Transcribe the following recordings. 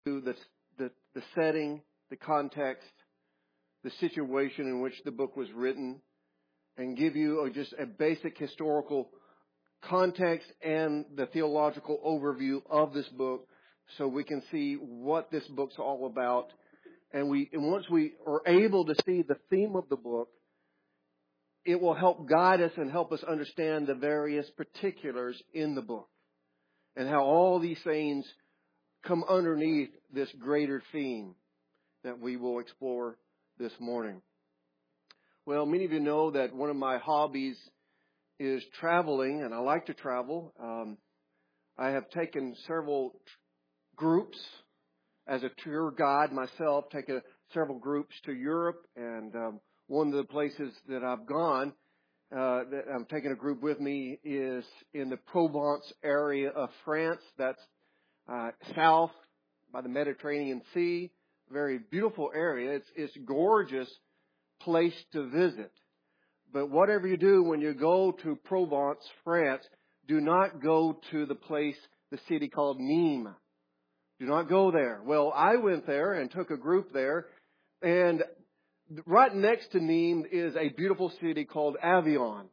to the setting, the context, the situation in which the book was written, and give you just a basic historical context and the theological overview of this book so we can see what this book's all about. And once we are able to see the theme of the book, it will help guide us and help us understand the various particulars in the book and how all these things come underneath this greater theme that we will explore this morning. Well, many of you know that one of my hobbies is traveling, and I like to travel. I have taken several groups as a tour guide myself, taken several groups to Europe, and one of the places that I've gone, that I'm taking a group with me, is in the Provence area of France. That's south by the Mediterranean Sea. Very beautiful area. It's gorgeous place to visit. But whatever you do when you go to Provence, France, do not go to the city called Nîmes. Do not go there. Well, I went there and took a group there, and right next to Nîmes is a beautiful city called Avignon.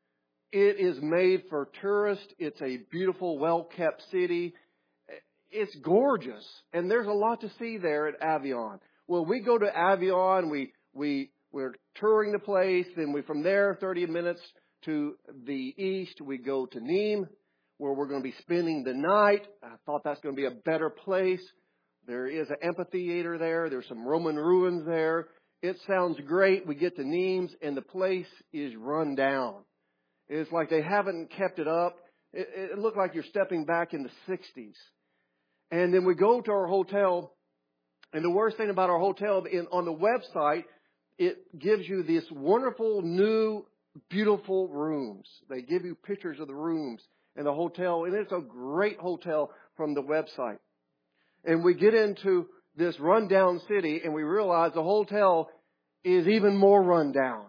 It is made for tourists. It's a beautiful, well-kept city. It's gorgeous, and there's a lot to see there at Avignon. Well, we go to Avignon, we're touring the place, then from there, 30 minutes to the east, we go to Nîmes, where we're going to be spending the night. I thought that's going to be a better place. There is an amphitheater there. There's some Roman ruins there. It sounds great. We get to Nîmes, and the place is run down. It's like they haven't kept it up. It looked like you're stepping back in the 60s. And then we go to our hotel, and the worst thing about our hotel, on the website, it gives you this wonderful, new, beautiful rooms. They give you pictures of the rooms and the hotel, and it's a great hotel from the website. And we get into this rundown city, and we realize the hotel is even more rundown.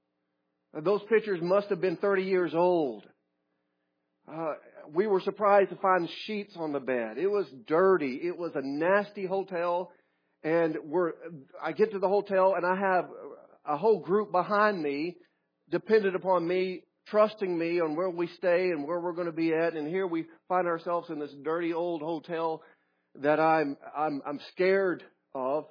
Those pictures must have been 30 years old. We were surprised to find sheets on the bed. It was dirty. It was a nasty hotel. And I get to the hotel, and I have a whole group behind me, dependent upon me, trusting me on where we stay and where we're going to be at. And here we find ourselves in this dirty old hotel that I'm scared of.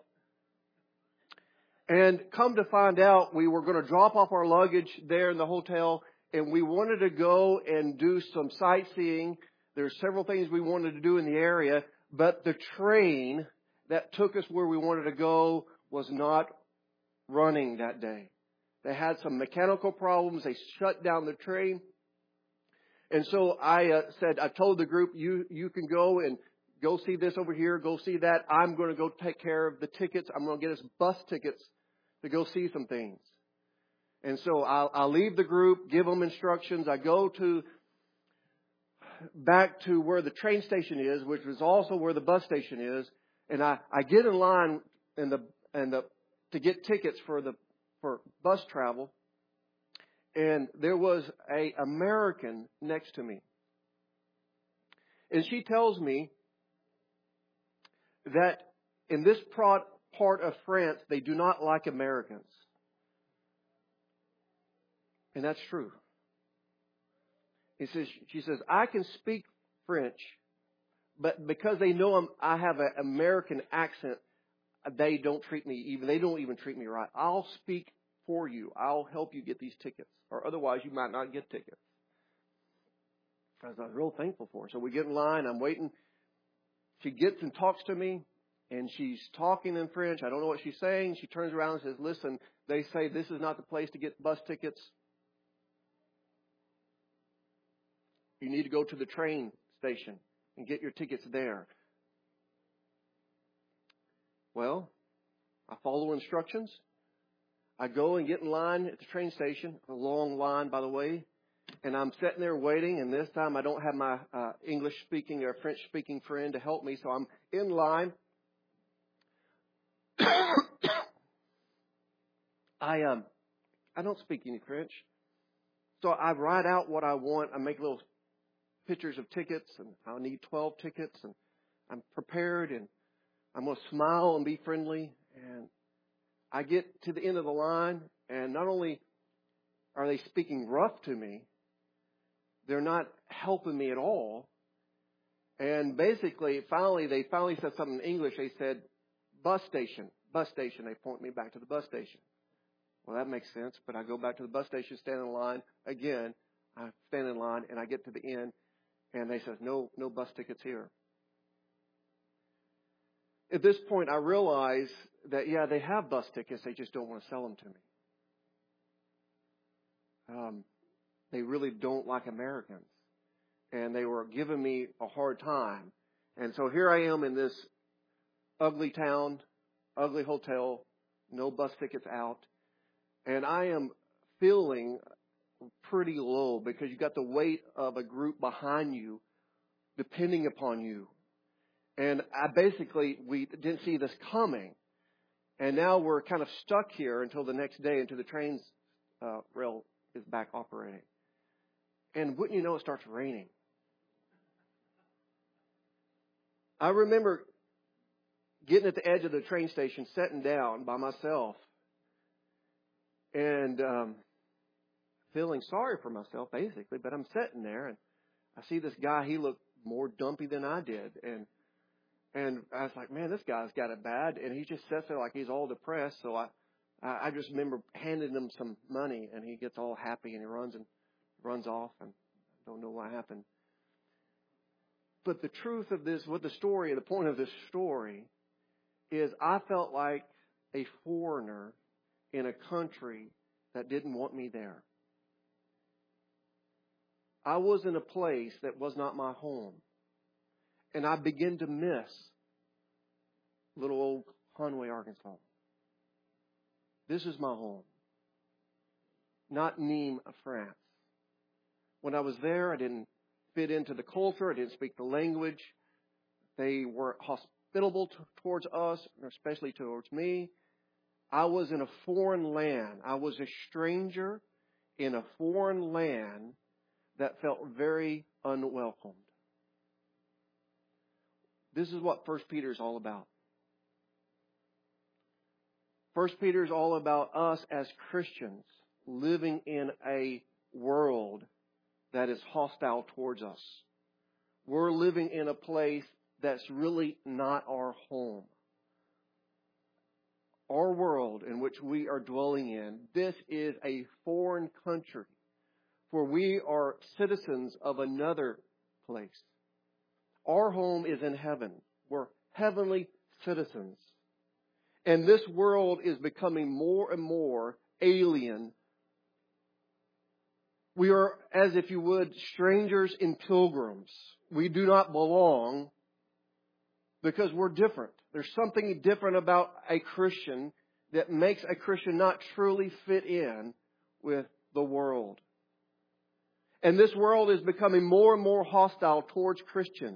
And come to find out, we were going to drop off our luggage there in the hotel, and we wanted to go and do some sightseeing. There's several things we wanted to do in the area, but the train that took us where we wanted to go was not running that day. They had some mechanical problems. They shut down the train. And so I told the group, you can go and go see this over here, go see that. I'm going to go take care of the tickets. I'm going to get us bus tickets to go see some things. And so I'll leave the group, give them instructions. I go back to where the train station is, which is also where the bus station is. And I get in line to get tickets for bus travel. And there was an American next to me. And she tells me that in this part of France, they do not like Americans. And that's true. She says, I can speak French, but because they know I have an American accent, they don't even treat me right. I'll speak for you. I'll help you get these tickets, or otherwise you might not get tickets. I was real thankful for her. So we get in line. I'm waiting. She gets and talks to me, and she's talking in French. I don't know what she's saying. She turns around and says, listen, they say this is not the place to get bus tickets. You need to go to the train station and get your tickets there. Well, I follow instructions. I go and get in line at the train station, a long line, by the way, and I'm sitting there waiting, and this time I don't have my English-speaking or French-speaking friend to help me, so I'm in line. I don't speak any French, so I write out what I want. I make little pictures of tickets, and I'll need 12 tickets, and I'm prepared, and I'm going to smile and be friendly. And I get to the end of the line, and not only are they speaking rough to me, they're not helping me at all. And basically, they finally said something in English. They said, bus station. They point me back to the bus station. Well, that makes sense. But I go back to the bus station, stand in line again. I stand in line, and I get to the end, and they said, no bus tickets here. At this point, I realize that, they have bus tickets. They just don't want to sell them to me. They really don't like Americans. And they were giving me a hard time. And so here I am in this ugly town, ugly hotel, no bus tickets out. And I am feeling pretty low because you got the weight of a group behind you depending upon you. And we didn't see this coming. And now we're kind of stuck here until the next day, until the train's rail is back operating. And wouldn't you know, it starts raining. I remember getting at the edge of the train station, sitting down by myself, and feeling sorry for myself, basically. But I'm sitting there, and I see this guy. He looked more dumpy than I did. And I was like, man, this guy's got it bad. And he just sits there like he's all depressed. So I just remember handing him some money, and he gets all happy, and he runs off, and I don't know what happened. But the truth of this, the point of this story is I felt like a foreigner in a country that didn't want me there. I was in a place that was not my home. And I began to miss little old Conway, Arkansas. This is my home, not Nîmes, France. When I was there, I didn't fit into the culture. I didn't speak the language. They weren't hospitable towards us, especially towards me. I was in a foreign land. I was a stranger in a foreign land that felt very unwelcomed. This is what 1 Peter is all about. 1 Peter is all about us as Christians living in a world that is hostile towards us. We're living in a place that's really not our home. Our world in which we are dwelling in, this is a foreign country where we are citizens of another place. Our home is in heaven. We're heavenly citizens. And this world is becoming more and more alien. We are, as if you would, strangers and pilgrims. We do not belong because we're different. There's something different about a Christian that makes a Christian not truly fit in with the world. And this world is becoming more and more hostile towards Christians.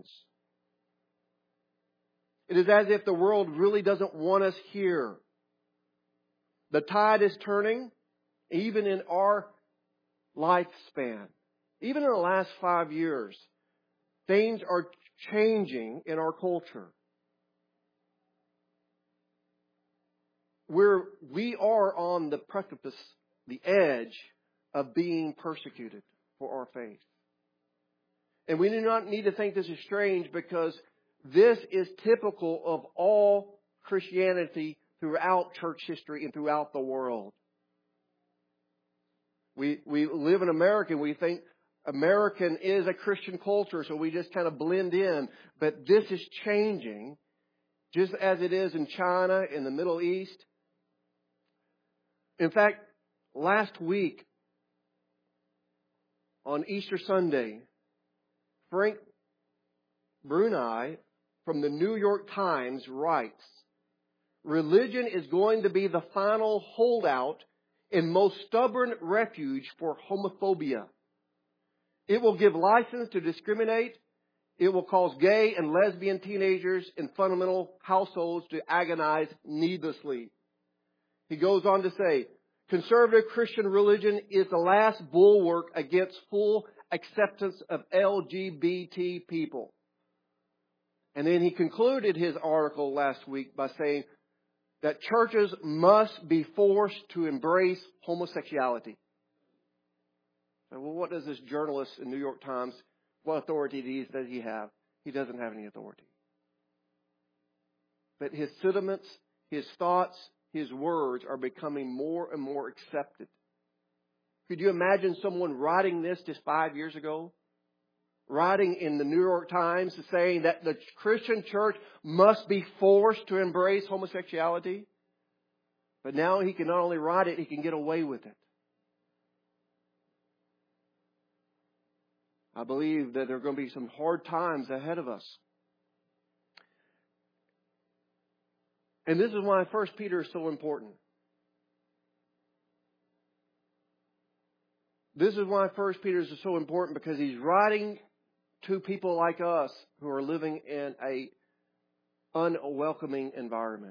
It is as if the world really doesn't want us here. The tide is turning, even in our lifespan. Even in the last 5 years, things are changing in our culture. We are on the precipice, the edge of being persecuted for our faith. And we do not need to think this is strange because this is typical of all Christianity throughout church history and throughout the world. We live in America and we think American is a Christian culture, so we just kind of blend in. But this is changing, just as it is in China, in the Middle East. In fact, last week, on Easter Sunday, Frank Bruni from the New York Times writes, "Religion is going to be the final holdout and most stubborn refuge for homophobia. It will give license to discriminate. It will cause gay and lesbian teenagers in fundamental households to agonize needlessly." He goes on to say, "Conservative Christian religion is the last bulwark against full acceptance of LGBT people." And then he concluded his article last week by saying that churches must be forced to embrace homosexuality. So, well, what does this journalist in New York Times, what authority does he have? He doesn't have any authority. But his sentiments, his thoughts, his words are becoming more and more accepted. Could you imagine someone writing this just 5 years ago? Writing in the New York Times saying that the Christian church must be forced to embrace homosexuality. But now he can not only write it, he can get away with it. I believe that there are going to be some hard times ahead of us. And this is why 1 Peter is so important. This is why 1 Peter is so important, because he's writing to people like us who are living in a unwelcoming environment.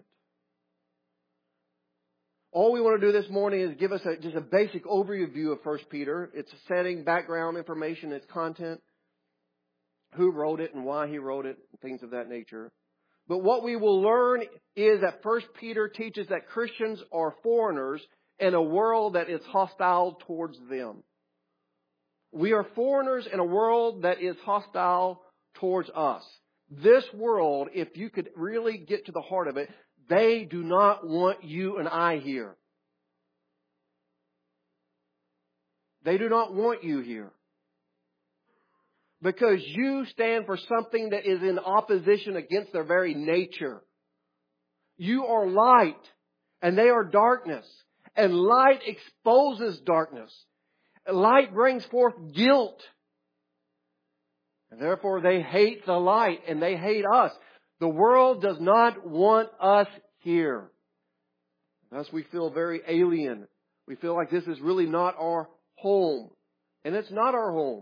All we want to do this morning is give us just a basic overview of 1 Peter. Its setting, background information, its content, who wrote it and why he wrote it, and things of that nature. But what we will learn is that 1 Peter teaches that Christians are foreigners in a world that is hostile towards them. We are foreigners in a world that is hostile towards us. This world, if you could really get to the heart of it, they do not want you and I here. They do not want you here. Because you stand for something that is in opposition against their very nature. You are light, and they are darkness. And light exposes darkness. Light brings forth guilt. And therefore they hate the light and they hate us. The world does not want us here. Thus we feel very alien. We feel like this is really not our home. And it's not our home.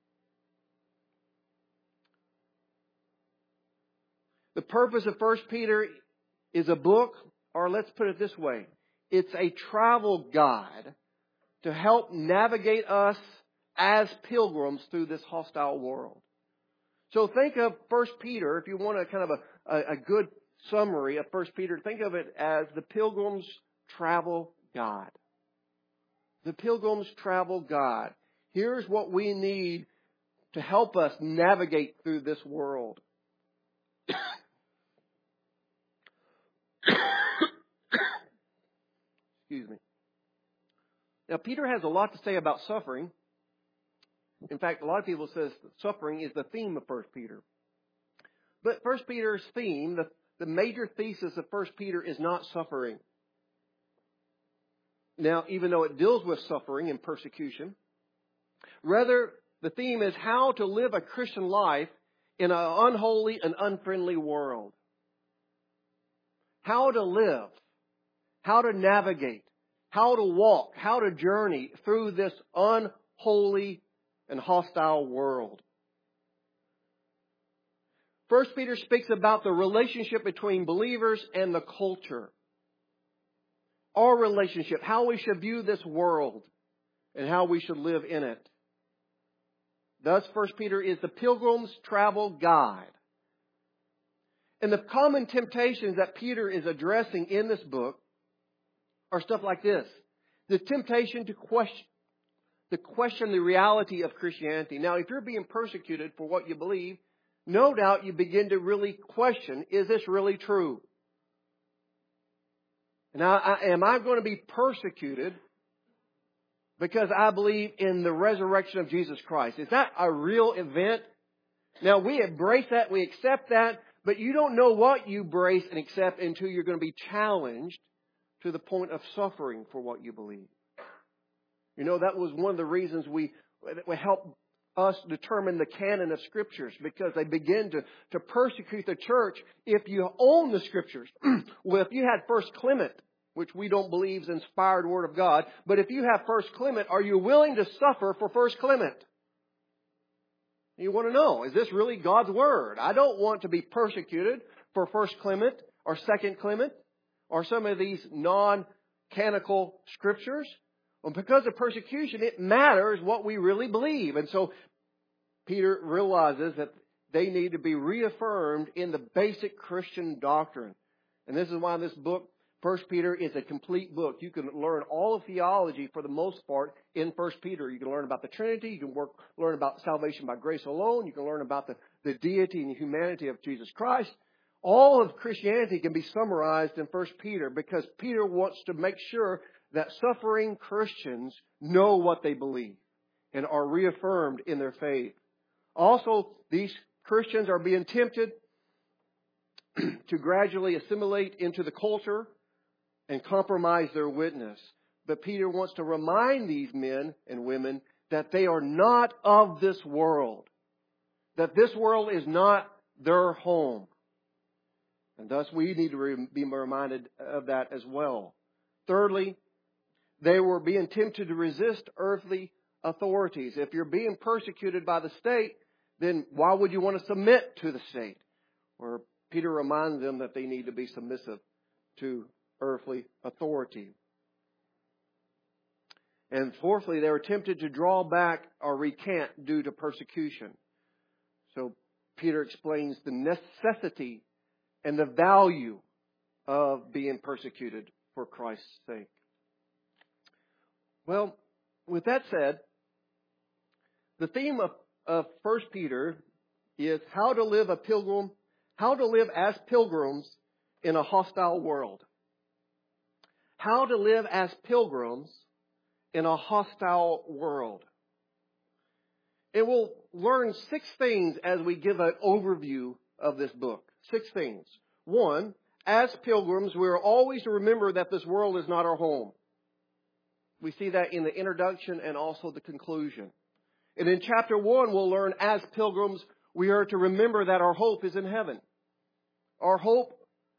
The purpose of 1 Peter is a book, or let's put it this way. It's a travel guide to help navigate us as pilgrims through this hostile world. So think of 1 Peter, if you want a kind of a good summary of 1 Peter, think of it as the Pilgrim's Travel Guide. The Pilgrim's Travel Guide. Here's what we need to help us navigate through this world. Excuse me. Now, Peter has a lot to say about suffering. In fact, a lot of people say suffering is the theme of 1 Peter. But 1 Peter's theme, the major thesis of 1 Peter is not suffering. Now, even though it deals with suffering and persecution, rather the theme is how to live a Christian life in an unholy and unfriendly world. How to live, how to navigate, how to walk, how to journey through this unholy and hostile world. 1 Peter speaks about the relationship between believers and the culture. Our relationship, how we should view this world and how we should live in it. Thus, 1 Peter is the Pilgrim's Travel Guide. And the common temptations that Peter is addressing in this book are stuff like this. The temptation to question the reality of Christianity. Now, if you're being persecuted for what you believe, no doubt you begin to really question, is this really true? Now, am I going to be persecuted because I believe in the resurrection of Jesus Christ? Is that a real event? Now, we embrace that, we accept that, but you don't know what you embrace and accept until you're going to be challenged to the point of suffering for what you believe. You know, that was one of the reasons we helped us determine the canon of Scriptures, because they begin to persecute the church if you own the Scriptures. Well, if you had 1 Clement, which we don't believe is inspired Word of God, but if you have 1 Clement, are you willing to suffer for 1 Clement? You want to know, is this really God's Word? I don't want to be persecuted for 1 Clement or 2 Clement or some of these non-canonical Scriptures. Well, because of persecution, it matters what we really believe. And so Peter realizes that they need to be reaffirmed in the basic Christian doctrine. And this is why this book, 1 Peter, is a complete book. You can learn all of theology for the most part in 1 Peter. You can learn about the Trinity. You can learn about salvation by grace alone. You can learn about the deity and humanity of Jesus Christ. All of Christianity can be summarized in 1 Peter because Peter wants to make sure that suffering Christians know what they believe and are reaffirmed in their faith. Also, these Christians are being tempted to gradually assimilate into the culture and compromise their witness. But Peter wants to remind these men and women that they are not of this world, that this world is not their home. And thus we need to be reminded of that as well. Thirdly, they were being tempted to resist earthly authorities. If you're being persecuted by the state, then why would you want to submit to the state? Or Peter reminds them that they need to be submissive to earthly authority. And fourthly, they were tempted to draw back or recant due to persecution. So Peter explains the necessity and the value of being persecuted for Christ's sake. Well, with that said, the theme of 1 Peter is how to live as pilgrims in a hostile world. How to live as pilgrims in a hostile world. And we'll learn 6 things as we give an overview of this book. 6 things. 1, as pilgrims, we are always to remember that this world is not our home. We see that in the introduction and also the conclusion. And in chapter 1, we'll learn as pilgrims, we are to remember that our hope is in heaven. Our hope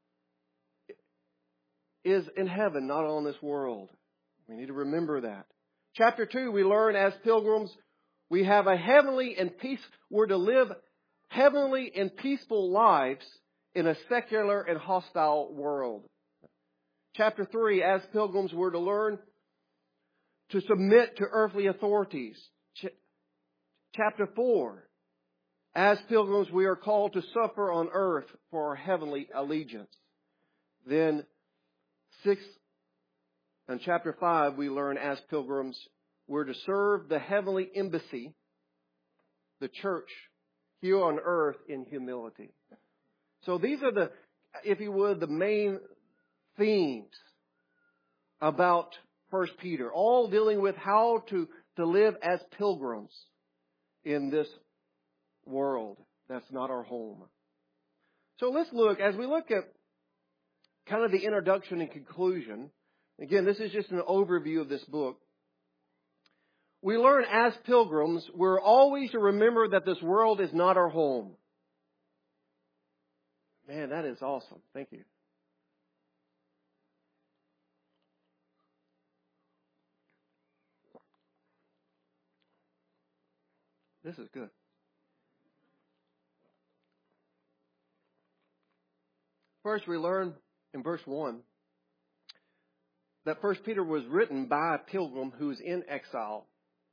is in heaven, not on this world. We need to remember that. Chapter 2, we learn as pilgrims, we have a heavenly and we're to live heavenly and peaceful lives in a secular and hostile world. Chapter 3, as pilgrims, we're to learn to submit to earthly authorities. Chapter 4, as pilgrims, we are called to suffer on earth for our heavenly allegiance. Then 6, and chapter 5, we learn as pilgrims, we're to serve the heavenly embassy, the church, here on earth in humility. So these are the main themes about 1 Peter, all dealing with how to live as pilgrims in this world that's not our home. So let's as we look at kind of the introduction and conclusion. Again, this is just an overview of this book. We learn as pilgrims, we're always to remember that this world is not our home. Man, that is awesome. Thank you. This is good. First, we learn in verse 1 that 1 Peter was written by a pilgrim who is in exile.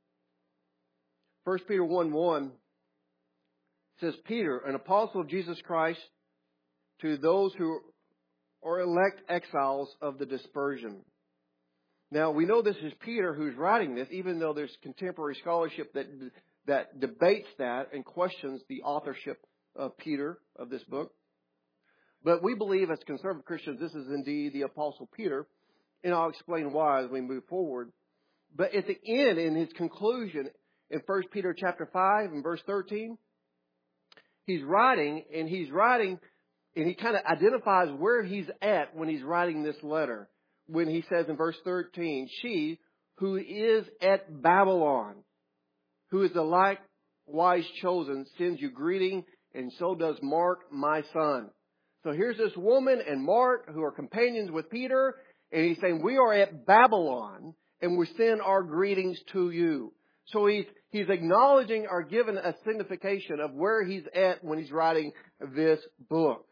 1 Peter 1:1 says, Peter, an apostle of Jesus Christ, to those who are elect exiles of the dispersion. Now, we know this is Peter who's writing this, even though there's contemporary scholarship that debates that and questions the authorship of Peter, of this book. But we believe as conservative Christians, this is indeed the Apostle Peter, and I'll explain why as we move forward. But at the end, in his conclusion, in 1 Peter chapter 5 and verse 13, he's writing, and he kind of identifies where he's at when he's writing this letter. When he says in verse 13, she who is at Babylon, who is the likewise chosen, sends you greeting, and so does Mark, my son. So here's this woman and Mark who are companions with Peter, and he's saying, we are at Babylon, and we send our greetings to you. So he's acknowledging or giving a signification of where he's at when he's writing this book.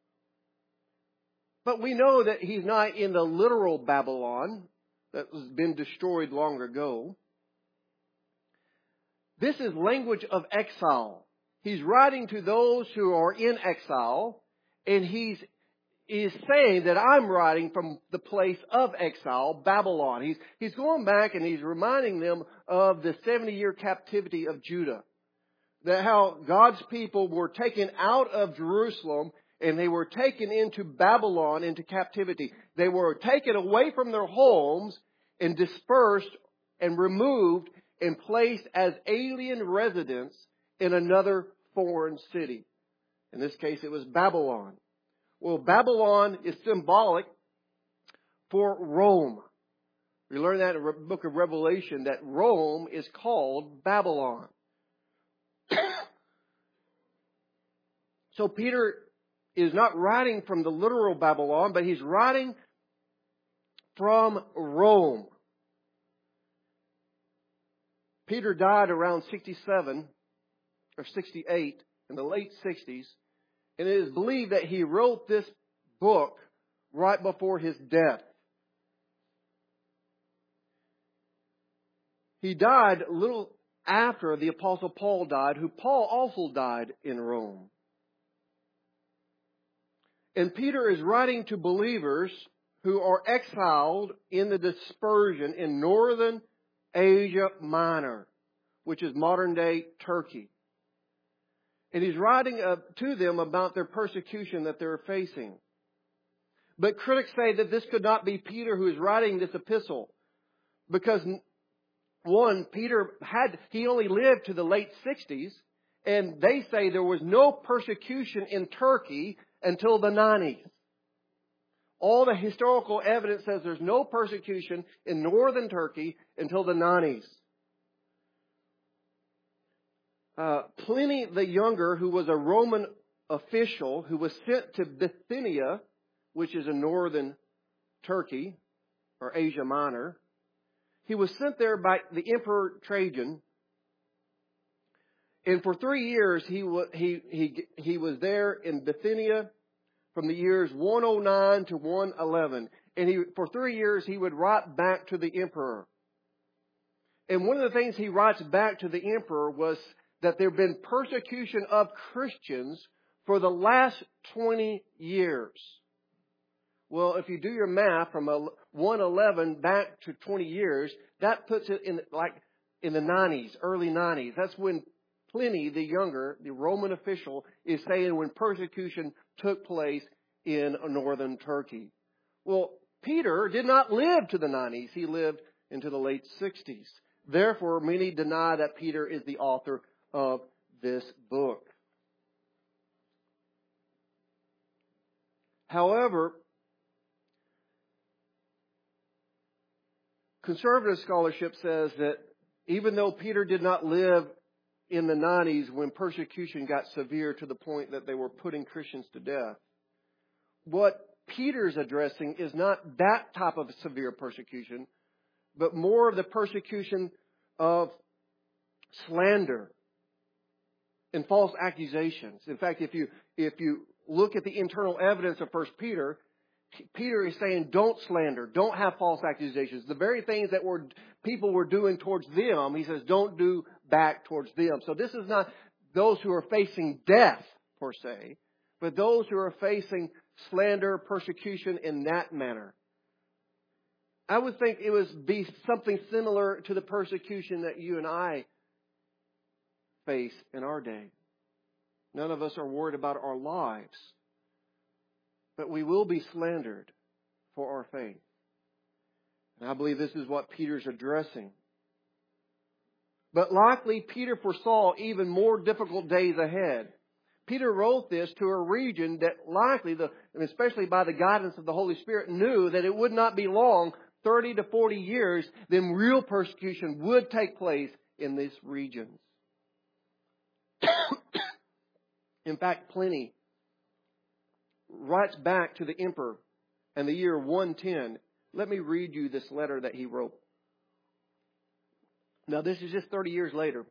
But we know that he's not in the literal Babylon that has been destroyed long ago. This is language of exile. He's writing to those who are in exile, and he's saying that I'm writing from the place of exile, Babylon. He's going back and he's reminding them of the 70-year captivity of Judah. That how God's people were taken out of Jerusalem and they were taken into Babylon, into captivity. They were taken away from their homes and dispersed and removed and placed as alien residents in another foreign city. In this case, it was Babylon. Well, Babylon is symbolic for Rome. We learn that in the book of Revelation, that Rome is called Babylon. So Peter is not writing from the literal Babylon, but he's writing from Rome. Peter died around 67 or 68 in the late 60s. And it is believed that he wrote this book right before his death. He died a little after the Apostle Paul died, who Paul also died in Rome. And Peter is writing to believers who are exiled in the dispersion in northern Asia Minor, which is modern-day Turkey. And he's writing to them about their persecution that they're facing. But critics say that this could not be Peter who is writing this epistle. Because, one, he only lived to the late 60s. And they say there was no persecution in Turkey until the 90s. All the historical evidence says there's no persecution in northern Turkey until the 90s. Pliny the Younger, who was a Roman official who was sent to Bithynia, which is in northern Turkey, or Asia Minor. He was sent there by the Emperor Trajan. And for 3 years, he was there in Bithynia from the years 109 to 111. And for 3 years, he would write back to the emperor. And one of the things he writes back to the emperor was that there have been persecution of Christians for the last 20 years. Well, if you do your math from 111 back to 20 years, that puts it in the 90s, early 90s. That's when Pliny the Younger, the Roman official, is saying when persecution took place in northern Turkey. Well, Peter did not live to the 90s. He lived into the late 60s. Therefore, many deny that Peter is the author of this book. However, conservative scholarship says that even though Peter did not live in the 90s when persecution got severe to the point that they were putting Christians to death, what Peter's addressing is not that type of severe persecution, but more of the persecution of slander and false accusations. In fact, if you look at the internal evidence of 1 Peter, Peter is saying, don't slander, don't have false accusations. The very things that people were doing towards them, he says, don't do back towards them. So this is not those who are facing death, per se, but those who are facing slander, persecution in that manner. I would think it would be something similar to the persecution that you and I face in our day. None of us are worried about our lives, but we will be slandered for our faith. And I believe this is what Peter's addressing. But likely Peter foresaw even more difficult days ahead. Peter wrote this to a region that likely, and especially by the guidance of the Holy Spirit, knew that it would not be long, 30 to 40 years, then real persecution would take place in these regions. In fact, Pliny writes back to the emperor in the year 110. Let me read you this letter that he wrote. Now, this is just 30 years later.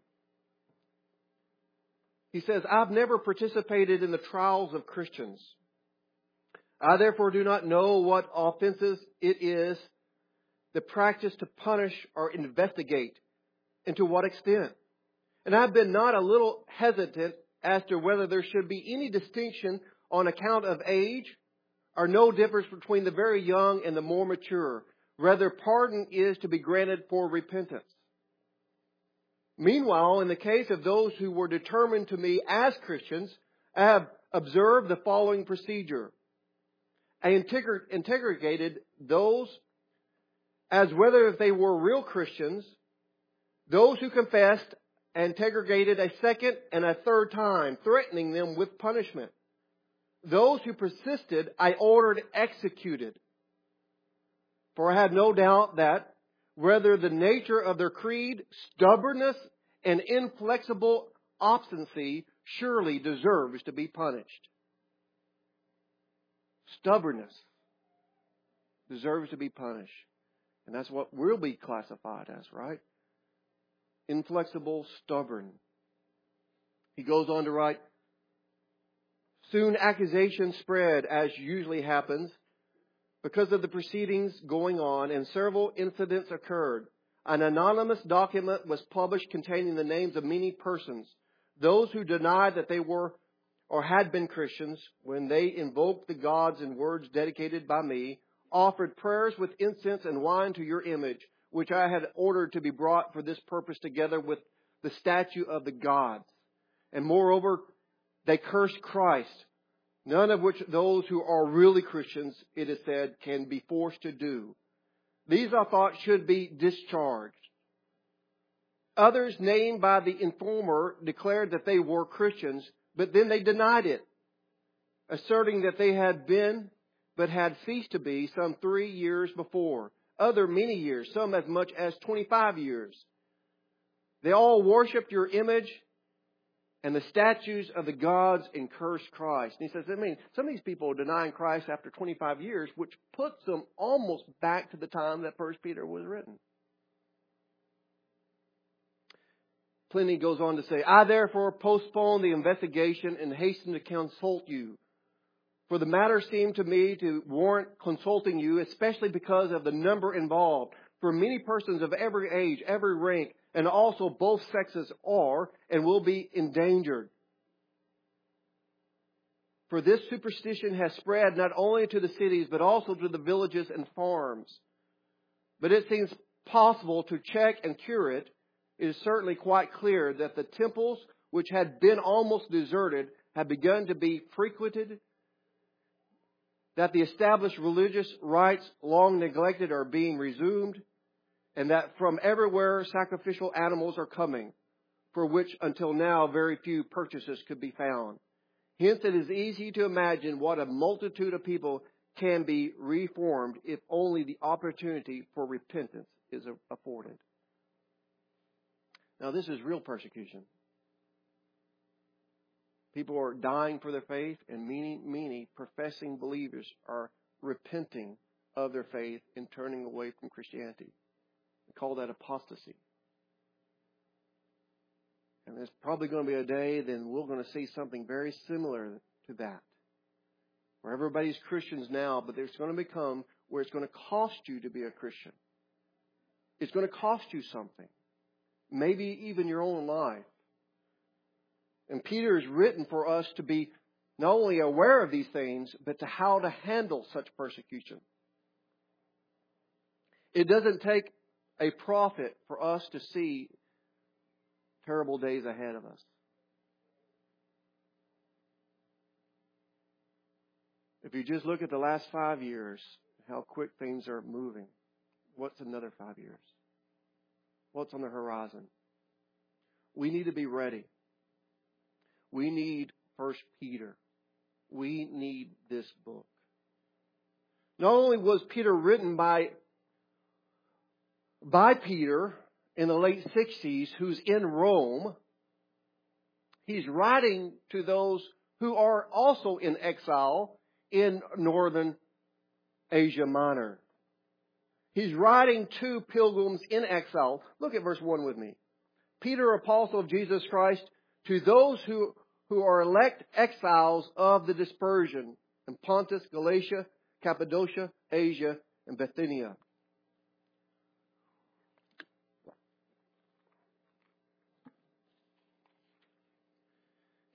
He says, I've never participated in the trials of Christians. I therefore do not know what offenses it is, the practice to punish or investigate, and to what extent. And I've been not a little hesitant as to whether there should be any distinction on account of age, or no difference between the very young and the more mature. Rather, pardon is to be granted for repentance. Meanwhile, in the case of those who were determined to me as Christians, I have observed the following procedure. I interrogated those as whether if they were real Christians. Those who confessed, I interrogated a second and a third time, threatening them with punishment. Those who persisted, I ordered executed. For I had no doubt that, whether the nature of their creed, stubbornness, and inflexible obstinacy surely deserves to be punished. Stubbornness deserves to be punished. And that's what we'll be classified as, right? Inflexible, stubborn. He goes on to write, soon accusations spread, as usually happens, because of the proceedings going on, and several incidents occurred. An anonymous document was published containing the names of many persons. Those who denied that they were or had been Christians, when they invoked the gods in words dedicated by me, offered prayers with incense and wine to your image, which I had ordered to be brought for this purpose together with the statue of the gods. And moreover, they cursed Christ, none of which those who are really Christians, it is said, can be forced to do. These I thought should be discharged. Others named by the informer declared that they were Christians, but then they denied it, asserting that they had been, but had ceased to be some 3 years before. Other many years, some as much as 25 years. They all worshipped your image and the statues of the gods and cursed Christ. And he says, some of these people are denying Christ after 25 years, which puts them almost back to the time that 1 Peter was written. Pliny goes on to say, I therefore postpone the investigation and hasten to consult you. For the matter seemed to me to warrant consulting you, especially because of the number involved. For many persons of every age, every rank, and also both sexes are and will be endangered. For this superstition has spread not only to the cities, but also to the villages and farms. But it seems possible to check and cure it. It is certainly quite clear that the temples, which had been almost deserted, have begun to be frequented, that the established religious rites long neglected are being resumed, and that from everywhere sacrificial animals are coming, for which until now very few purchases could be found. Hence it is easy to imagine what a multitude of people can be reformed if only the opportunity for repentance is afforded. Now this is real persecution. People are dying for their faith, and many professing believers are repenting of their faith and turning away from Christianity. We call that apostasy. And there's probably going to be a day then we're going to see something very similar to that. Where everybody's Christians now, but there's going to become where it's going to cost you to be a Christian. It's going to cost you something. Maybe even your own life. And Peter is written for us to be not only aware of these things, but to how to handle such persecution. It doesn't take a prophet for us to see terrible days ahead of us. If you just look at the last 5 years, how quick things are moving. What's another 5 years? What's on the horizon? We need to be ready. We need 1 Peter. We need this book. Not only was Peter written by Peter in the late 60s, who's in Rome, he's writing to those who are also in exile in northern Asia Minor. He's writing to pilgrims in exile. Look at verse 1 with me. Peter, apostle of Jesus Christ, to those who are elect exiles of the dispersion in Pontus, Galatia, Cappadocia, Asia, and Bithynia.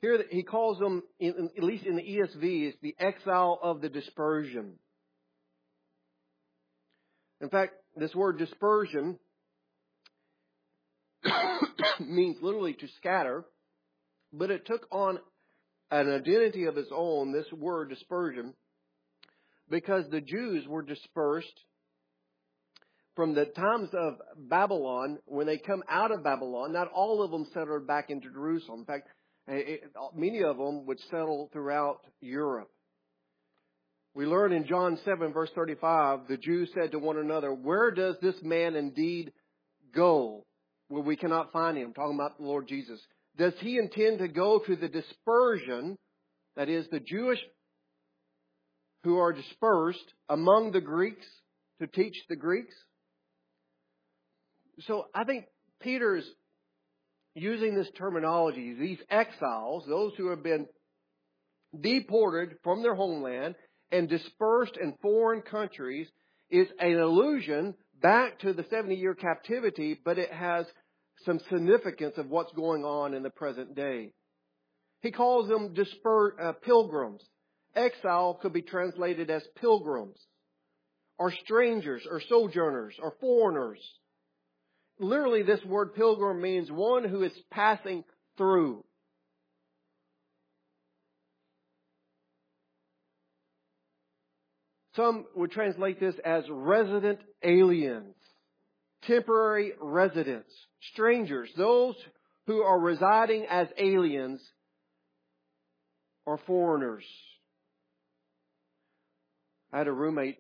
Here he calls them, at least in the ESV, is the exile of the dispersion. In fact, this word dispersion means literally to scatter, but it took on an identity of its own, this word dispersion, because the Jews were dispersed from the times of Babylon. When they come out of Babylon, not all of them settled back into Jerusalem. In fact, many of them would settle throughout Europe. We learn in John 7, verse 35, the Jews said to one another, "Where does this man indeed go where we cannot find him?" Talking about the Lord Jesus. Does he intend to go to the dispersion, that is, the Jewish who are dispersed among the Greeks, to teach the Greeks? So I think Peter's using this terminology, these exiles, those who have been deported from their homeland and dispersed in foreign countries, is an allusion back to the 70-year captivity, but it has some significance of what's going on in the present day. He calls them pilgrims. Exile could be translated as pilgrims, or strangers, or sojourners, or foreigners. Literally, this word pilgrim means one who is passing through. Some would translate this as resident aliens, temporary residents, strangers, those who are residing as aliens or foreigners. I had a roommate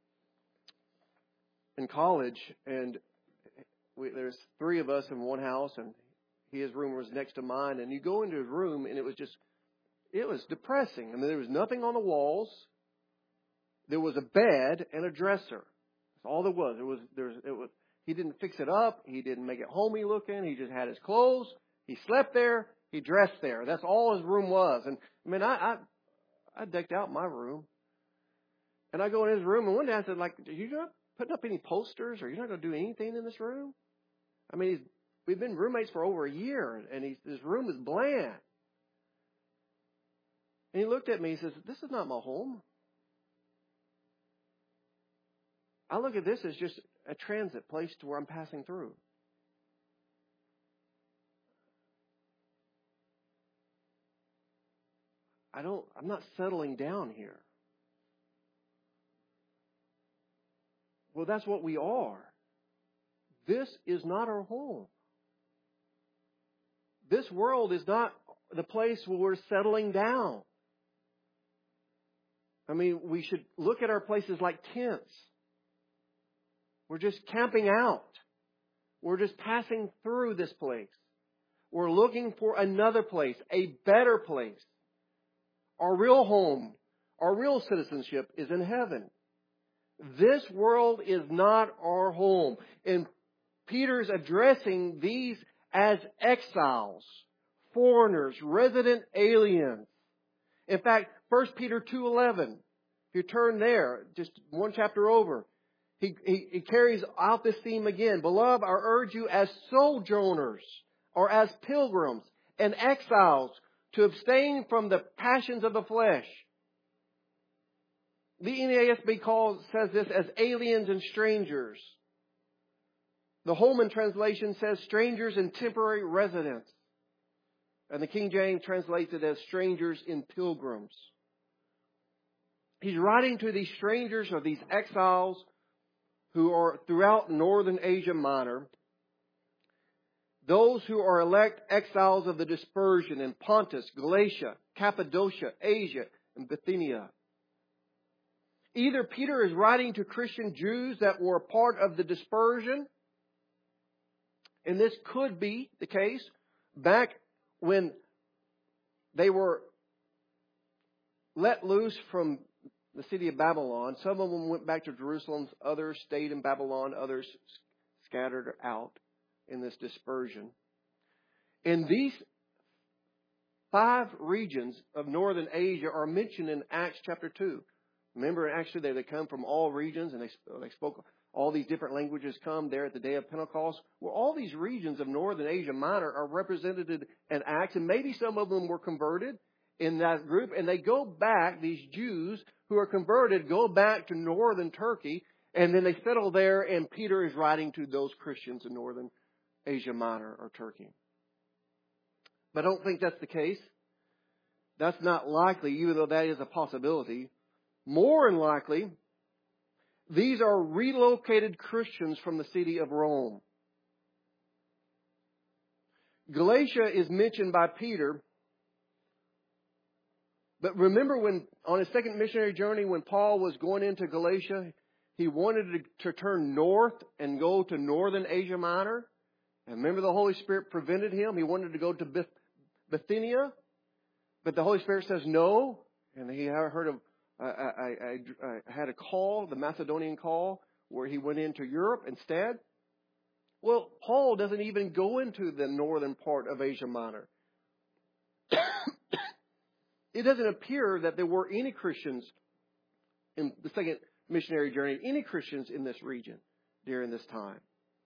in college, and there's three of us in one house, and his room was next to mine. And you go into his room, and it was depressing. I mean, there was nothing on the walls. There was a bed and a dresser. That's all there was. He didn't fix it up. He didn't make it homey looking. He just had his clothes. He slept there. He dressed there. That's all his room was. And I mean, I decked out my room. And I go in his room, and one day I said, "You're not putting up any posters, or you're not going to do anything in this room?" I mean, we've been roommates for over a year, and his room is bland. And he looked at me and says, "This is not my home. I look at this as just a transit place to where I'm passing through." I'm not settling down here. Well, that's what we are. This is not our home. This world is not the place where we're settling down. I mean, we should look at our places like tents. We're just camping out. We're just passing through this place. We're looking for another place, a better place. Our real home, our real citizenship is in heaven. This world is not our home. And Peter's addressing these as exiles, foreigners, resident aliens. In fact, 1 Peter 2:11, if you turn there, just one chapter over, he carries out this theme again. "Beloved, I urge you as sojourners or as pilgrims and exiles to abstain from the passions of the flesh." The NASB says this as aliens and strangers. The Holman translation says strangers and temporary residents. And the King James translates it as strangers and pilgrims. He's writing to these strangers or these exiles who are throughout northern Asia Minor. Those who are elect exiles of the dispersion in Pontus, Galatia, Cappadocia, Asia, and Bithynia. Either Peter is writing to Christian Jews that were part of the dispersion, and this could be the case back when they were let loose from the city of Babylon. Some of them went back to Jerusalem, others stayed in Babylon, others scattered out in this dispersion. And these 5 regions of northern Asia are mentioned in Acts chapter 2. Remember, actually, they come from all regions, and they spoke all these different languages come there at the day of Pentecost. Well, all these regions of northern Asia Minor are represented in Acts, and maybe some of them were converted in that group, and they go back, these Jews who are converted go back to northern Turkey, and then they settle there, and Peter is writing to those Christians in northern Asia Minor or Turkey. But I don't think that's the case. That's not likely, even though that is a possibility. More than likely, these are relocated Christians from the city of Rome. Galatia is mentioned by Peter. But remember when, on his second missionary journey, when Paul was going into Galatia, he wanted to turn north and go to northern Asia Minor. And remember, the Holy Spirit prevented him. He wanted to go to Bithynia. But the Holy Spirit says no. And he heard of, I had a call, the Macedonian call, where he went into Europe instead. Well, Paul doesn't even go into the northern part of Asia Minor. It doesn't appear that there were any Christians in the second missionary journey, any Christians in this region during this time.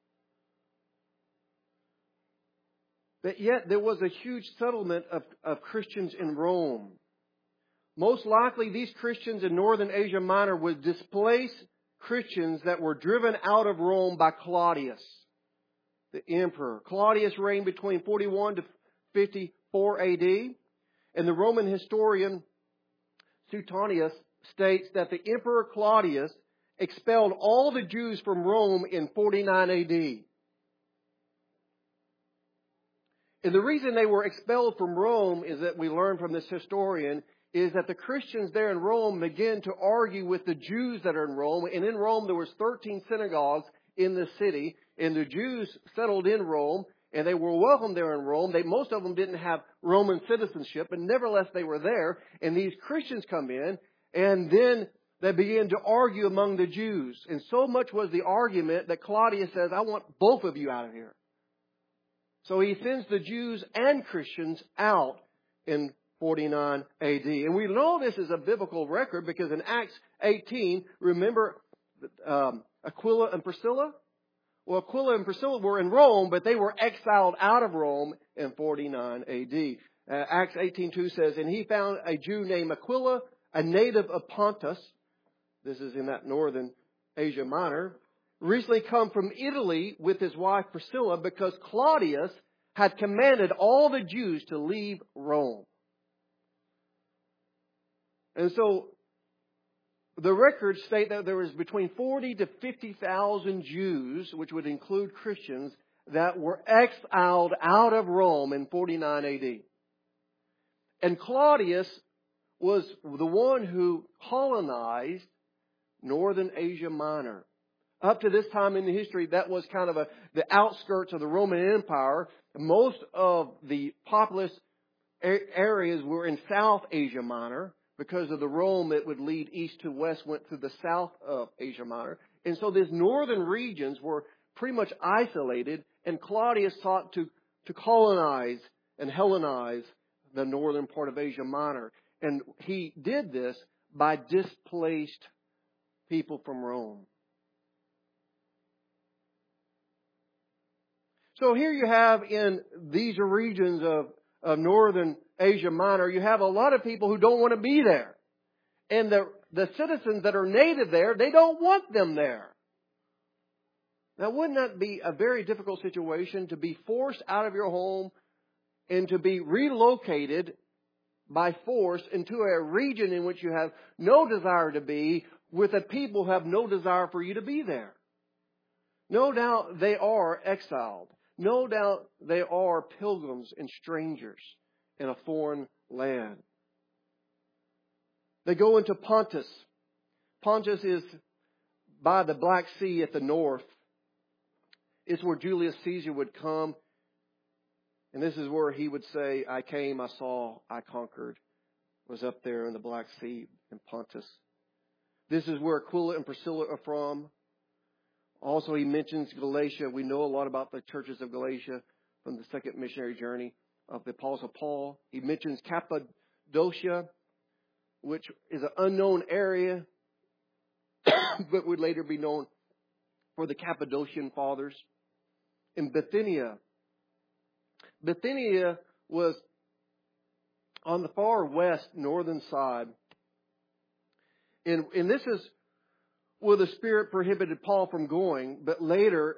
But yet there was a huge settlement of Christians in Rome. Most likely these Christians in northern Asia Minor would displace Christians that were driven out of Rome by Claudius, the emperor. Claudius reigned between 41 to 54 AD. And the Roman historian Suetonius states that the Emperor Claudius expelled all the Jews from Rome in 49 AD. And the reason they were expelled from Rome is that we learn from this historian is that the Christians there in Rome began to argue with the Jews that are in Rome. And in Rome there was 13 synagogues in the city. And the Jews settled in Rome. And they were welcome there in Rome. Most of them didn't have Roman citizenship, but nevertheless they were there. And these Christians come in, and then they begin to argue among the Jews. And so much was the argument that Claudius says, I want both of you out of here. So he sends the Jews and Christians out in 49 AD. And we know this is a biblical record because in Acts 18, remember Aquila and Priscilla? Well, Aquila and Priscilla were in Rome, but they were exiled out of Rome in 49 AD. Acts 18:2 says, and he found a Jew named Aquila, a native of Pontus. This is in that northern Asia Minor. Recently come from Italy with his wife Priscilla because Claudius had commanded all the Jews to leave Rome. And so the records state that there was between 40 to 50,000 Jews, which would include Christians, that were exiled out of Rome in 49 AD. And Claudius was the one who colonized northern Asia Minor. Up to this time in the history, that was kind of the outskirts of the Roman Empire. Most of the populous areas were in South Asia Minor. Because of the Rome that would lead east to west went through the south of Asia Minor. And so these northern regions were pretty much isolated, and Claudius sought to colonize and Hellenize the northern part of Asia Minor. And he did this by displaced people from Rome. So here you have in these regions of northern Asia Minor, you have a lot of people who don't want to be there. And the citizens that are native there, they don't want them there. Now, wouldn't that be a very difficult situation to be forced out of your home and to be relocated by force into a region in which you have no desire to be, with a people who have no desire for you to be there? No doubt they are exiled. No doubt they are pilgrims and strangers in a foreign land. They go into Pontus. Pontus is by the Black Sea at the north. It's where Julius Caesar would come. And this is where he would say, I came, I saw, I conquered. Was up there in the Black Sea in Pontus. This is where Aquila and Priscilla are from. Also, he mentions Galatia. We know a lot about the churches of Galatia from the second missionary journey of the Apostle Paul. He mentions Cappadocia, which is an unknown area but would later be known for the Cappadocian Fathers. In Bithynia. Bithynia was on the far west, northern side. And this is where the Spirit prohibited Paul from going, but later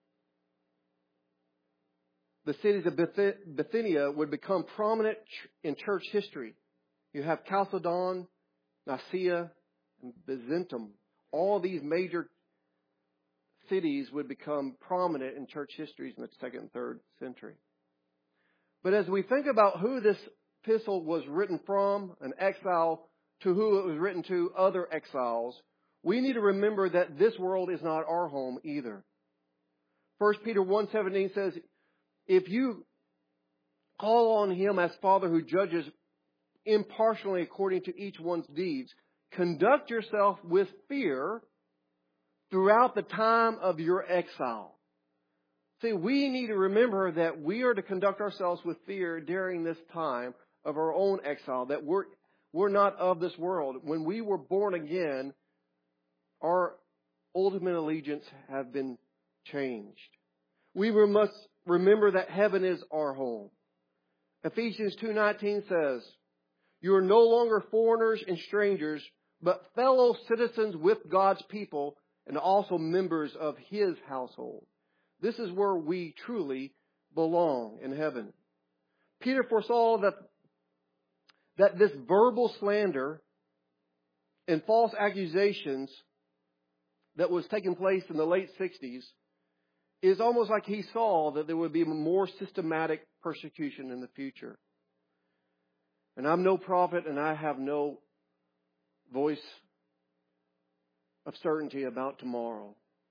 the cities of Bithynia would become prominent in church history. You have Chalcedon, Nicaea, and Byzantium. All these major cities would become prominent in church histories in the 2nd and 3rd century. But as we think about who this epistle was written from, an exile, to who it was written to, other exiles, we need to remember that this world is not our home either. 1 Peter 1:17 says, if you call on Him as Father who judges impartially according to each one's deeds, conduct yourself with fear throughout the time of your exile. See, we need to remember that we are to conduct ourselves with fear during this time of our own exile, that we're not of this world. When we were born again, our ultimate allegiance have been changed. We must remember that heaven is our home. Ephesians 2:19 says, you are no longer foreigners and strangers, but fellow citizens with God's people and also members of His household. This is where we truly belong in heaven. Peter foresaw that this verbal slander and false accusations that was taking place in the late 60s is almost like he saw that there would be more systematic persecution in the future. And I'm no prophet and I have no voice of certainty about tomorrow.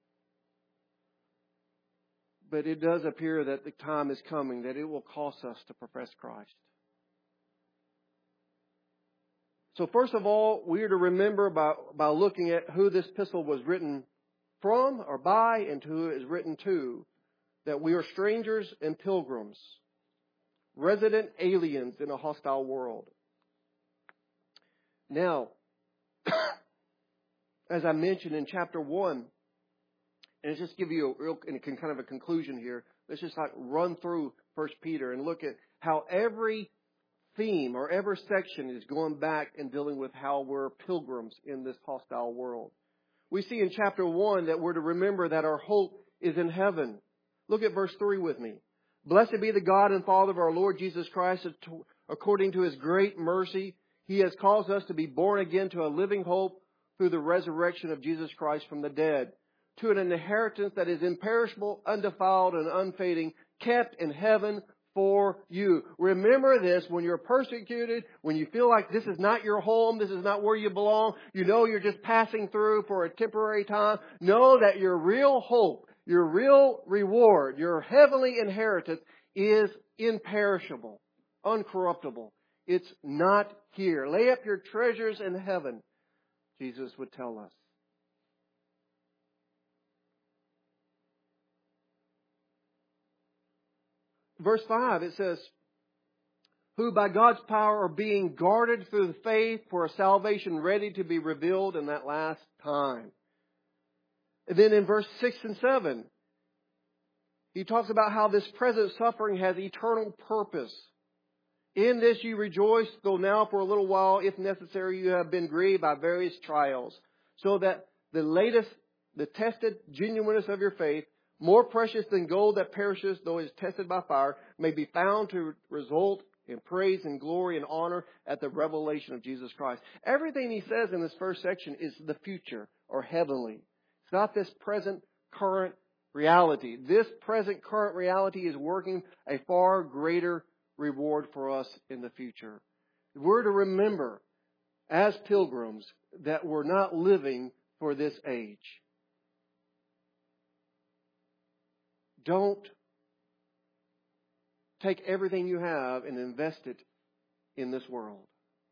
But it does appear that the time is coming that it will cost us to profess Christ. So first of all, we are to remember by looking at who this epistle was written from or by and to who it is written to, that we are strangers and pilgrims, resident aliens in a hostile world. Now, as I mentioned in chapter 1, and just give you a real kind of a conclusion here, let's just like run through 1 Peter and look at how every theme or every section is going back and dealing with how we're pilgrims in this hostile world. We see in chapter 1 that we're to remember that our hope is in heaven. Look at verse 3 with me. Blessed be the God and Father of our Lord Jesus Christ. According to His great mercy, He has caused us to be born again to a living hope through the resurrection of Jesus Christ from the dead, to an inheritance that is imperishable, undefiled, and unfading, kept in heaven for you. Remember this when you're persecuted, when you feel like this is not your home, this is not where you belong, you know you're just passing through for a temporary time. Know that your real hope, your real reward, your heavenly inheritance is imperishable, uncorruptible. It's not here. Lay up your treasures in heaven, Jesus would tell us. Verse 5, it says, who by God's power are being guarded through the faith for a salvation ready to be revealed in that last time. And then in verse 6 and 7, he talks about how this present suffering has eternal purpose. In this you rejoice, though now for a little while, if necessary, you have been grieved by various trials, so that the tested genuineness of your faith, more precious than gold that perishes, though it is tested by fire, may be found to result in praise and glory and honor at the revelation of Jesus Christ. Everything he says in this first section is the future or heavenly. It's not this present, current reality. This present, current reality is working a far greater reward for us in the future. We're to remember, as pilgrims, that we're not living for this age. Don't take everything you have and invest it in this world.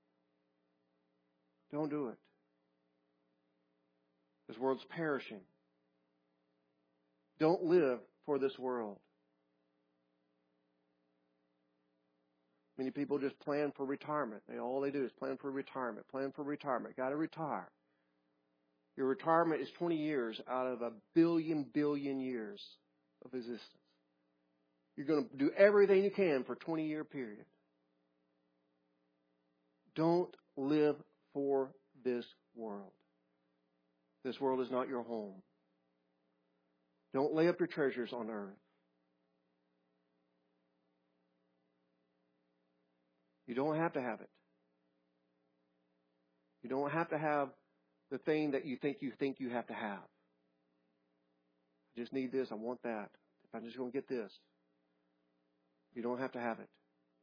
Don't do it. This world's perishing. Don't live for this world. Many people just plan for retirement. All they do is plan for retirement. Plan for retirement. Got to retire. Your retirement is 20 years out of a billion years of existence. You're going to do everything you can for a 20-year period. Don't live for this world. This world is not your home. Don't lay up your treasures on earth. You don't have to have it. You don't have to have the thing that you think you have to have. I just need this. I want that. If I'm just going to get this. You don't have to have it.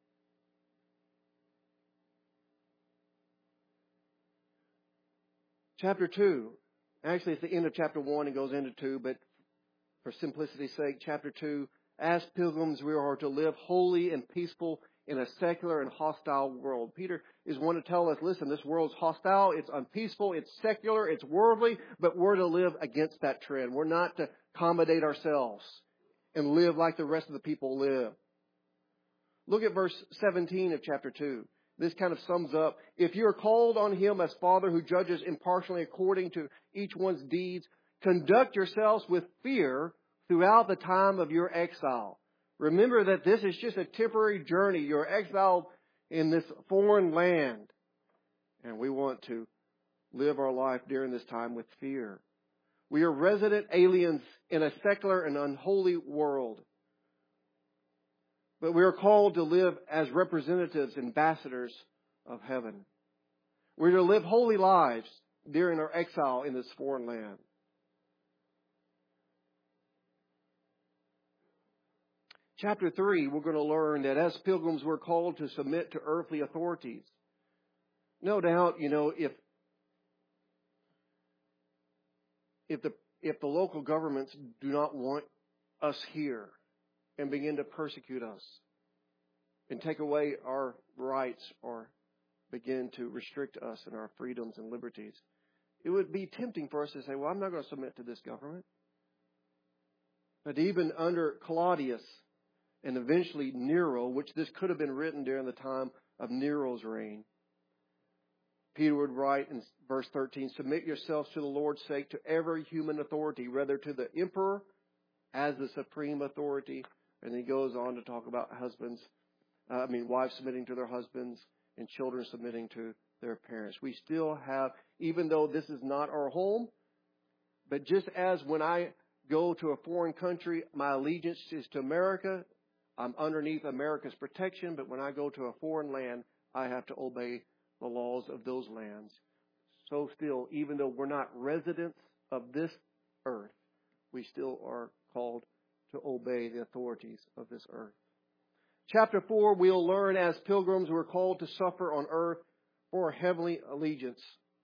Chapter 2. Actually, it's the end of chapter 1 and goes into 2, but for simplicity's sake, chapter 2, as pilgrims we are to live holy and peaceful in a secular and hostile world. Peter is one to tell us, listen, this world's hostile, it's unpeaceful, it's secular, it's worldly, but we're to live against that trend. We're not to accommodate ourselves and live like the rest of the people live. Look at verse 17 of chapter 2. This kind of sums up, if you are called on Him as Father who judges impartially according to each one's deeds, conduct yourselves with fear throughout the time of your exile. Remember that this is just a temporary journey. You're exiled in this foreign land. And we want to live our life during this time with fear. We are resident aliens in a secular and unholy world. But we are called to live as representatives, ambassadors of heaven. We're to live holy lives during our exile in this foreign land. Chapter 3, we're going to learn that as pilgrims we're called to submit to earthly authorities. No doubt, if the local governments do not want us here and begin to persecute us and take away our rights or begin to restrict us in our freedoms and liberties, it would be tempting for us to say, well, I'm not going to submit to this government. But even under Claudius and eventually Nero, which this could have been written during the time of Nero's reign, Peter would write in verse 13, submit yourselves to the Lord's sake to every human authority, whether to the emperor as the supreme authority. And he goes on to talk about wives submitting to their husbands and children submitting to their parents. We still have, even though this is not our home, but just as when I go to a foreign country, my allegiance is to America, I'm underneath America's protection, but when I go to a foreign land, I have to obey the laws of those lands. So still, even though we're not residents of this earth, we still are called to obey the authorities of this earth. Chapter 4, we'll learn as pilgrims we're called to suffer on earth for a heavenly allegiance.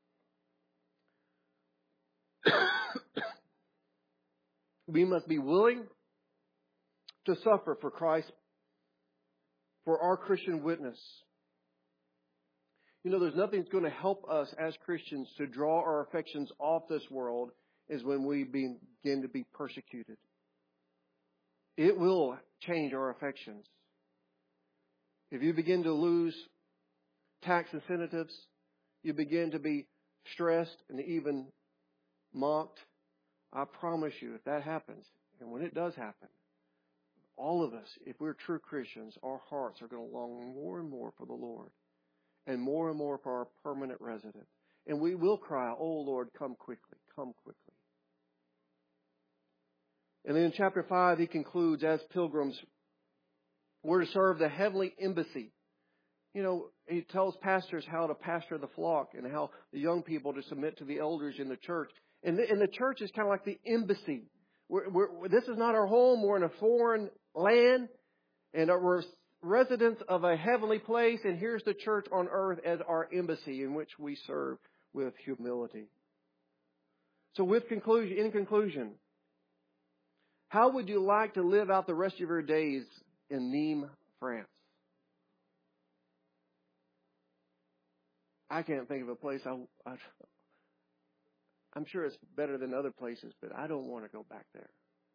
We must be willing to suffer for Christ, for our Christian witness. There's nothing that's going to help us as Christians to draw our affections off this world is when we begin to be persecuted. It will change our affections. If you begin to lose tax incentives, you begin to be stressed and even mocked, I promise you, if that happens, and when it does happen, all of us, if we're true Christians, our hearts are going to long more and more for the Lord and more for our permanent residence. And we will cry, oh Lord, come quickly, come quickly. And then in chapter 5, he concludes, as pilgrims, we're to serve the heavenly embassy. He tells pastors how to pastor the flock and how the young people to submit to the elders in the church. And the church is kind of like the embassy. This is not our home. We're in a foreign land, and we're residents of a heavenly place. And here's the church on earth as our embassy in which we serve with humility. So in conclusion, how would you like to live out the rest of your days in Nîmes, France? I can't think of a place. I'm sure it's better than other places, but I don't want to go back there.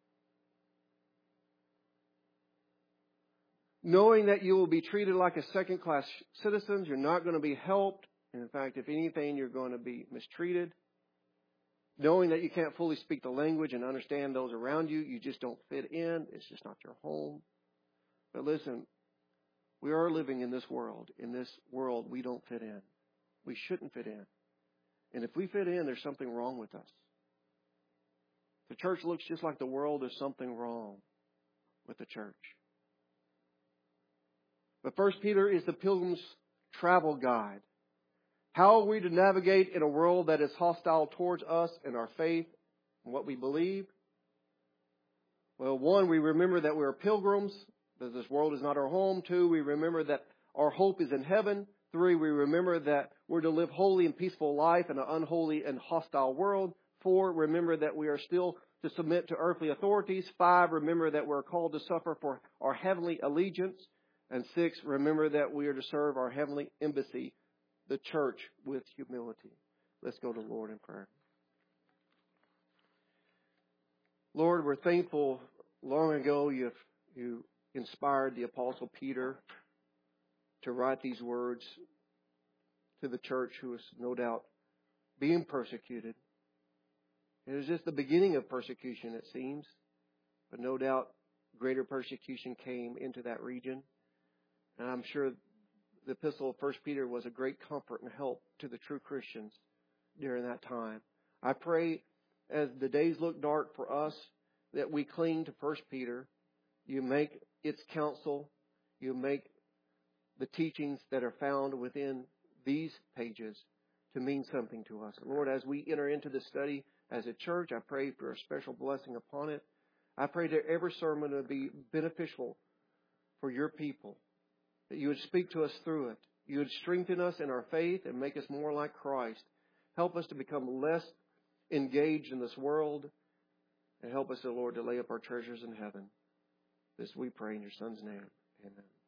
Knowing that you will be treated like a second-class citizen, you're not going to be helped. And in fact, if anything, you're going to be mistreated. knowing that you can't fully speak the language and understand those around you. You just don't fit in. It's just not your home. But listen, we are living in this world. In this world, we don't fit in. We shouldn't fit in. And if we fit in, there's something wrong with us. The church looks just like the world. There's something wrong with the church. But 1 Peter is the pilgrim's travel guide. How are we to navigate in a world that is hostile towards us and our faith and what we believe? Well, 1, we remember that we are pilgrims, that this world is not our home. 2, we remember that our hope is in heaven. 3, we remember that we're to live holy and peaceful life in an unholy and hostile world. 4, remember that we are still to submit to earthly authorities. 5, remember that we're called to suffer for our heavenly allegiance. And 6, remember that we are to serve our heavenly embassy, the church, with humility. Let's go to the Lord in prayer. Lord, we're thankful long ago you inspired the Apostle Peter to write these words to the church who is no doubt being persecuted. It was just the beginning of persecution, it seems. But no doubt greater persecution came into that region. And I'm sure the epistle of 1 Peter was a great comfort and help to the true Christians during that time. I pray as the days look dark for us that we cling to 1 Peter. You make its counsel, you make the teachings that are found within these pages to mean something to us. Lord, as we enter into this study as a church, I pray for a special blessing upon it. I pray that every sermon would be beneficial for your people, that you would speak to us through it. You would strengthen us in our faith and make us more like Christ. Help us to become less engaged in this world, and help us, O Lord, to lay up our treasures in heaven. This we pray in your Son's name. Amen.